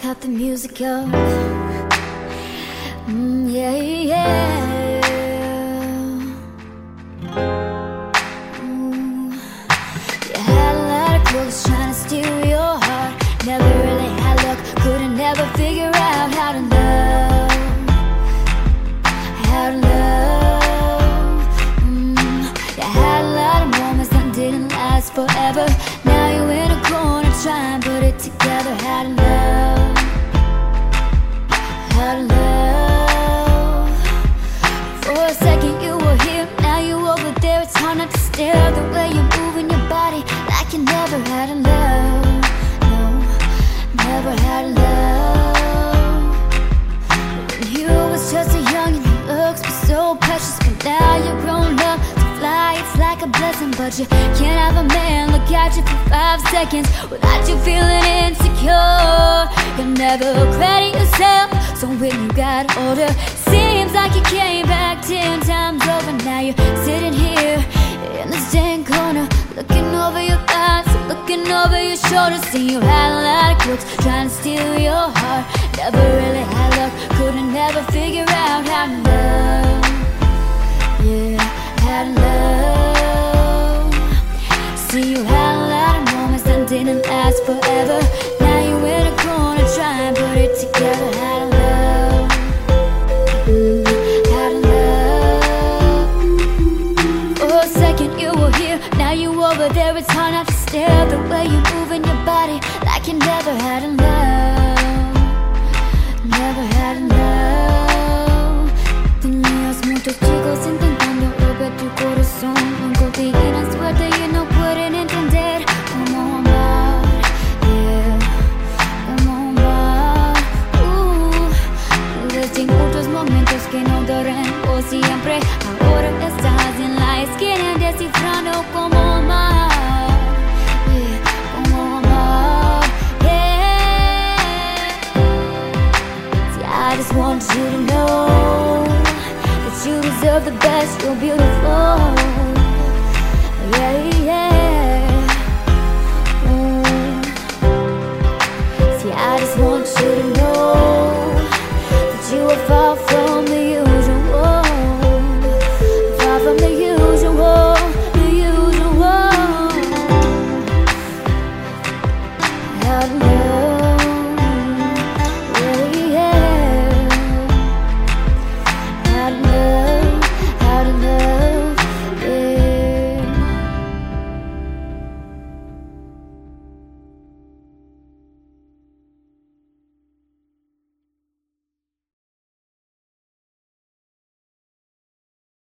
cut the music off. Yeah, yeah. You had a lot of clothes trying to steal your heart. Never really had luck, couldn't ever figure out how to love. How to love. You had a lot of moments that didn't last forever. Now you're in a corner trying to put it together. How to love. How to love. For a second you were here, now you're over there. It's hard not to stare the way you're moving your body, like you never had a love. No, never had a love. When you was just a young and your looks were so precious, but now you're grown up. To fly, it's like a blessing, but you can't have a man look at you for 5 seconds without you feeling insecure. You'll never credit yourself, so when you got older, seems like you came back 10 times over. Now you're sitting here in the same corner, looking over your thighs, looking over your shoulders. See, you had a lot of crooks trying to steal your heart. Never really had luck, couldn't ever figure out how to love. Yeah, how to love. See, you had a lot of moments that didn't last forever. Now you're in a corner trying to put it together. How to love. How to love. For a second you were here, now you over there. It's hard not to stare the way you're moving your body, like you never had a love. Never had a love. Tenías muchos chicos intentando romper tu corazón. Nunca tuvieron suerte y no pueden entender cómo amar. Yeah, cómo amar. Desde muchos momentos que no duran por siempre. Ahora estás en la esquina descifrando cómo amar. Yeah, cómo amar. Yeah. See, I just want you to know that you deserve the best. You're beautiful. Yeah.